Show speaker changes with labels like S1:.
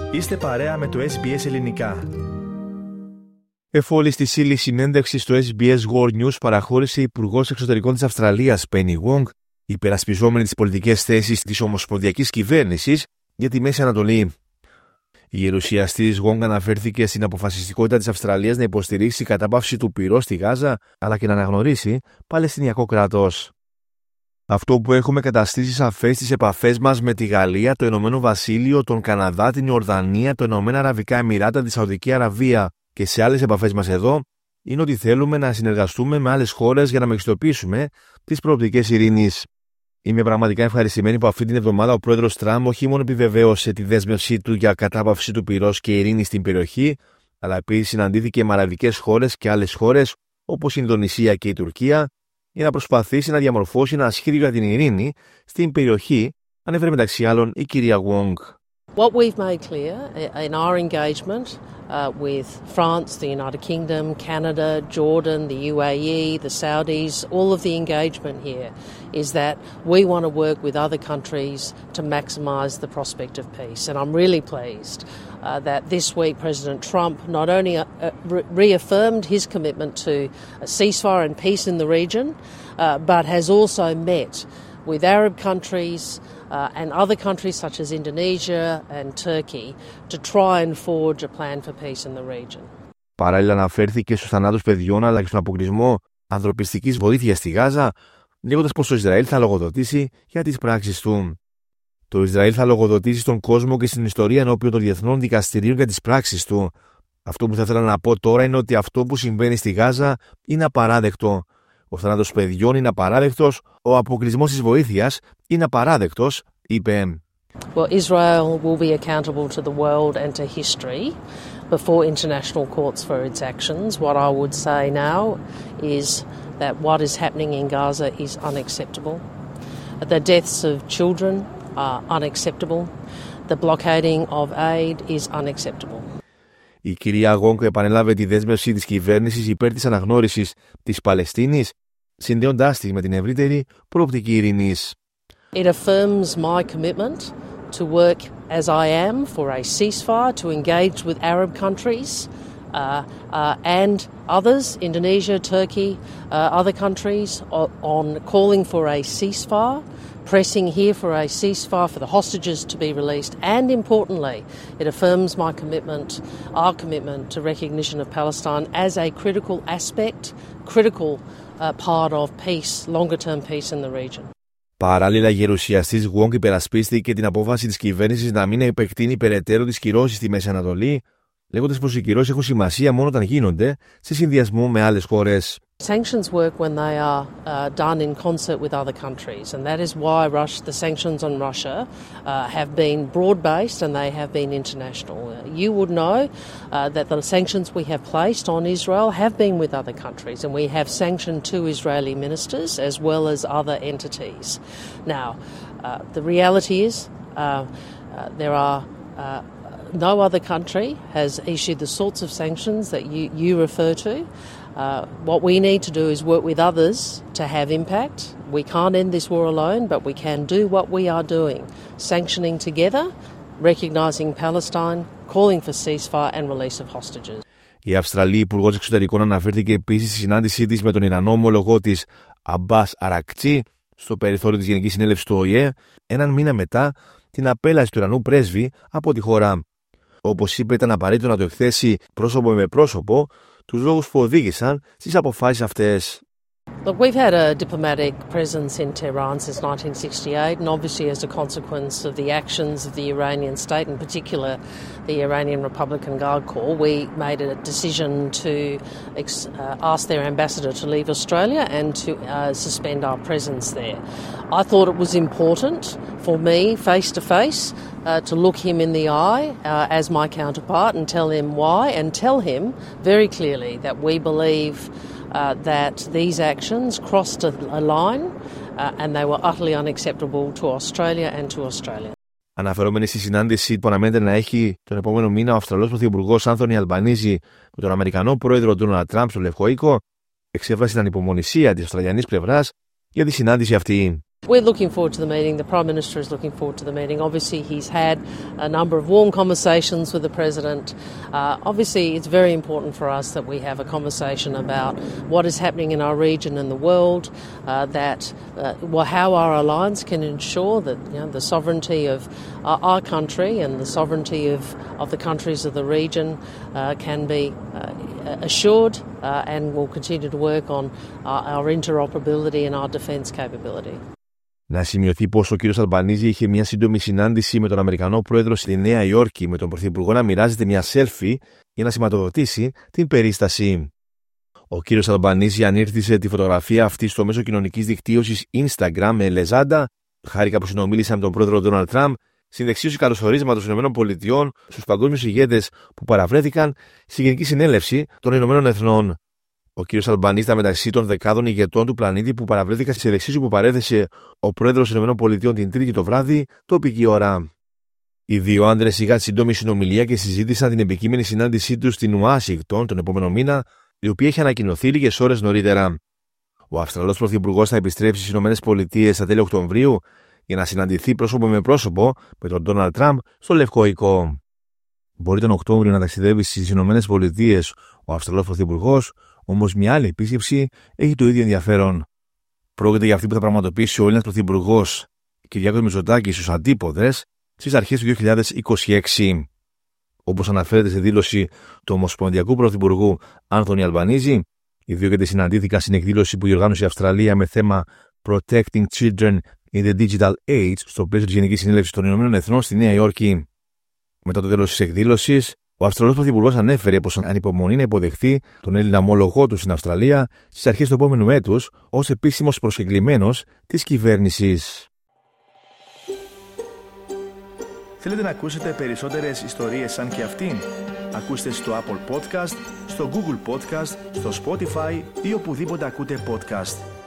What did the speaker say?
S1: Είστε παρέα με το SBS Ελληνικά.
S2: Εφόλη στη σύλλη συνέντευξη στο SBS World News παραχώρησε η Υπουργός Εξωτερικών της Αυστραλίας, Penny Wong, υπερασπιζόμενη τις πολιτικές θέσεις της ομοσπονδιακής κυβέρνησης για τη Μέση Ανατολή. Η γερουσιαστής Wong αναφέρθηκε στην αποφασιστικότητα της Αυστραλίας να υποστηρίξει κατάπαυση του πυρός στη Γάζα, αλλά και να αναγνωρίσει Παλαιστινιακό κράτος. Αυτό που έχουμε καταστήσει σαφές στις επαφές μας με τη Γαλλία, το Ηνωμένο Βασίλειο, τον Καναδά, την Ιορδανία, το Ηνωμένα Αραβικά Εμιράτα, τη Σαουδική Αραβία και σε άλλες επαφές μας εδώ, είναι ότι θέλουμε να συνεργαστούμε με άλλες χώρες για να μεγιστοποιήσουμε τις προοπτικές ειρήνης. Είμαι πραγματικά ευχαριστημένη που αυτή την εβδομάδα ο πρόεδρος Τραμπ όχι μόνο επιβεβαίωσε τη δέσμευσή του για κατάπαυση του πυρός και ειρήνη στην περιοχή, αλλά επίσης συναντήθηκε με αραβικές χώρες και άλλες χώρες όπως η Ινδονησία και η Τουρκία, για να προσπαθήσει να διαμορφώσει ένα σχέδιο για την ειρήνη στην περιοχή, ανέφερε μεταξύ άλλων η κυρία Wong.
S3: What we've made clear in our engagement with France, the United Kingdom, Canada, Jordan, the UAE, the Saudis, all of the engagement here is that we want to work with other countries to maximise the prospect of peace. And I'm really pleased that this week President Trump not only reaffirmed his commitment to a ceasefire and peace in the region, but has also met with Arab countries and other countries such as Indonesia and Turkey to try and forge a plan for peace in the region.
S2: Παράλληλα αναφέρθηκε στους θανάτους παιδιών αλλά και στον αποκλεισμό ανθρωπιστικής βοήθειας στη Γάζα, λέγοντας πως το Ισραήλ θα λογοδοτήσει για τις πράξεις του. Το Ισραήλ θα λογοδοτήσει στον κόσμο και στην ιστορία ενώπιον των διεθνών δικαστηρίων για τις πράξεις του. Αυτό που θα ήθελα να πω τώρα είναι ότι αυτό που συμβαίνει στη Γάζα είναι απαράδεκτο. Ο θάνατος παιδιών είναι απαράδεκτος, ο αποκλεισμός της βοήθειας είναι απαράδεκτος, είπε.
S3: Well, Israel will be accountable to the world and to history before international courts for its actions. What I would say now is that what is happening in Gaza is unacceptable. The deaths of children are unacceptable. The blockading of aid is unacceptable.
S2: Η κυρία Γόγκ επανέλαβε τη δέσμευση της κυβέρνησης υπέρ της αναγνώρισης της Παλαιστίνης, συνδέοντάς τη με την ευρύτερη προοπτική ειρηνής.
S3: It affirms my commitment to work as I am for a ceasefire, to engage with Arab countries and others, Indonesia, Turkey, other countries, on calling for a ceasefire, pressing here for a ceasefire for the hostages to be released, and importantly, it affirms my commitment, our commitment to recognition of Palestine as a critical aspect, critical part of peace, longer-term peace in the region.
S2: Παράλληλα, η γερουσιαστής Γουόγκ υπερασπίστηκε την απόφαση της κυβέρνησης να μην επεκτείνει περαιτέρω τις κυρώσεις στη Μέση Ανατολή, λέγοντας πως οι κυρώσεις έχουν σημασία μόνο όταν γίνονται σε συνδυασμό με άλλες χώρες.
S3: Sanctions work when they are done in concert with other countries, and that is why the sanctions on Russia have been broad-based and they have been international. You would know that the sanctions we have placed on Israel have been with other countries, and we have sanctioned 2 Israeli ministers as well as other entities. Now, the reality is there are no other country has issued the sorts of sanctions that you refer to. What we need to do is work with others to have impact. We can't end this war alone, but we can do what we are doing, sanctioning together, recognising Palestine, calling for ceasefire and release of hostages.
S2: Η Αυστραλή Υπουργός Εξωτερικών αναφέρθηκε επίσης στη συνάντησή της με τον Ιρανό ομολογό της Αμπάς Αρακτσί στο περιθώριο της Γενικής Συνέλευσης του ΟΗΕ, έναν μήνα μετά την απέλαση του Ιρανού πρέσβη από τη χώρα. Όπως είπε, ήταν απαραίτητο να το εκθέσει πρόσωπο με πρόσωπο τους λόγους που οδήγησαν στις αποφάσεις αυτές.
S3: Look, we've had a diplomatic presence in Tehran since 1968, and obviously as a consequence of the actions of the Iranian state, in particular the Iranian Republican Guard Corps, we made a decision to ask their ambassador to leave Australia and to suspend our presence there. I thought it was important for me, face to face, to look him in the eye as my counterpart and tell him why, and tell him very clearly that we believe that these actions crossed a line and they were utterly unacceptable to Australia and to Australia.
S2: Αναφερόμενοι στη συνάντηση που αναμένεται να έχει τον επόμενο μήνα ο Αυστραλός Πρωθυπουργός Άνθονι Αλμπανίζη με τον Αμερικανό πρόεδρο Ντόναλντ Τραμπ στο Λευκό Οίκο, εξέφρασε την ανυπομονησία της Αυστραλιανής πλευράς για τη συνάντηση αυτή.
S3: We're looking forward to the meeting. The Prime Minister is looking forward to the meeting. Obviously, he's had a number of warm conversations with the President. Obviously, it's very important for us that we have a conversation about what is happening in our region and the world, how our alliance can ensure that the sovereignty of our country and the sovereignty of the countries of the region can be assured, and we'll continue to work on our interoperability and our defence capability.
S2: Να σημειωθεί πως ο κ. Αλμπανίζη είχε μια σύντομη συνάντηση με τον Αμερικανό πρόεδρο στη Νέα Υόρκη, με τον Πρωθυπουργό να μοιράζεται μια selfie για να σηματοδοτήσει την περίσταση. Ο κ. Αλμπανίζη ανήρθησε τη φωτογραφία αυτή στο μέσο κοινωνικής δικτύωσης Instagram με λεζάντα. Χάρηκα που συνομίλησα με τον πρόεδρο Ντόναλντ Τραμπ στην δεξίωση καλωσορίσματος των ΗΠΑ στους παγκόσμιους ηγέτες που παραβρέθηκαν στη Γενική Συνέλευση των Ηνωμένων Εθνών. Ο κ. Αλμπανίζη ήταν μεταξύ των δεκάδων ηγετών του πλανήτη που παραβρέθηκαν στη δεξίωση που παρέθεσε ο πρόεδρος των ΗΠΑ την Τρίτη το βράδυ, τοπική ώρα. Οι δύο άντρες είχαν σύντομη συνομιλία και συζήτησαν την επικείμενη συνάντησή τους στην Ουάσιγκτον τον επόμενο μήνα, η οποία είχε ανακοινωθεί λίγες ώρες νωρίτερα. Ο Αυστραλός Πρωθυπουργός θα επιστρέψει στις ΗΠΑ στα τέλη Οκτωβρίου για να συναντηθεί πρόσωπο με πρόσωπο με τον Ντόναλντ Τραμπ στο Λευκό Οικό. Μπορεί τον Οκτώβριο να ταξιδεύει στις ΗΠΑ ο Αυστραλός Πρωθυπουργός, όμως μια άλλη επίσκεψη έχει το ίδιο ενδιαφέρον. Πρόκειται για αυτή που θα πραγματοποιήσει ο Έλληνας Πρωθυπουργός Κυριάκος Μητσοτάκης στους Αντίποδες στις αρχές του 2026. Όπως αναφέρεται σε δήλωση του Ομοσπονδιακού Πρωθυπουργού Άνθονι Αλμπανίζη, οι δύο ηγέτες συναντήθηκαν στην εκδήλωση που διοργάνωσε η Αυστραλία με θέμα Protecting Children in the Digital Age στο πλαίσιο της Γενικής Συνέλευσης των Ηνωμένων Εθνών στη Νέα Υόρκη. Μετά το τέλος της εκδήλωσης, ο Αυστραλός Πρωθυπουργός ανέφερε πως ανυπομονεί να υποδεχθεί τον Έλληνα ομόλογό του στην Αυστραλία στις αρχές του επόμενου έτους ως επίσημος προσκεκλημένος της κυβέρνησης.
S1: Θέλετε να ακούσετε περισσότερες ιστορίες σαν και αυτήν? Ακούστε στο Apple Podcast, στο Google Podcast, στο Spotify ή οπουδήποτε ακούτε podcast.